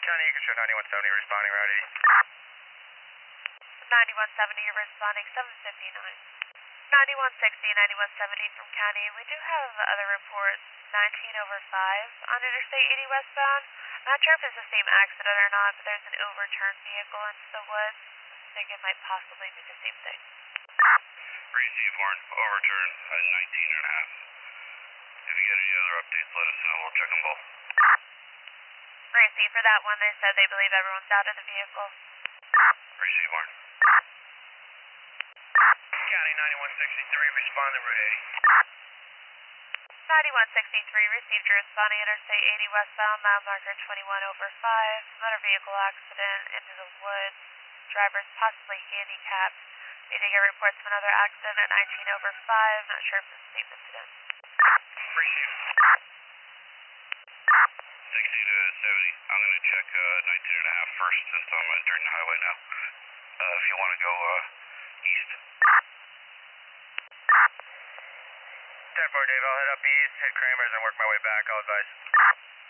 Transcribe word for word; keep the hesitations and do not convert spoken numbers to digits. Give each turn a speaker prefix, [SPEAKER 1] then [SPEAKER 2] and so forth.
[SPEAKER 1] County, you can show ninety-one seventy responding Route eighty.
[SPEAKER 2] ninety-one seventy, you're responding seven fifty-nine. ninety-one sixty, ninety-one seventy from County. We do have other reports, nineteen over five on Interstate eighty westbound. I'm not sure if it's the same accident or not, but there's an overturned vehicle into the woods. I think it might possibly be the same thing.
[SPEAKER 1] Receive horn, overturn at nineteen and a half. If you get any other updates, let us know. We'll check them both.
[SPEAKER 2] Receive for that one, they said they believe everyone's out of the vehicle.
[SPEAKER 1] Receive horn. County ninety-one sixty-three, respond to Route eighty.
[SPEAKER 2] ninety-one sixty-three, received your responding Interstate eighty westbound, mile marker twenty-one over five. Motor vehicle accident into the woods. Driver's possibly handicapped. We did get reports of another accident at nineteen over five. Not sure if it's the same incident.
[SPEAKER 1] Receive. sixty to seventy. I'm going to check uh, nineteen and a half first since I'm entering the highway now. Uh, if you want to go uh, east. ten four, Dave. I'll head up east, hit Kramer's, and work my way back. I'll advise.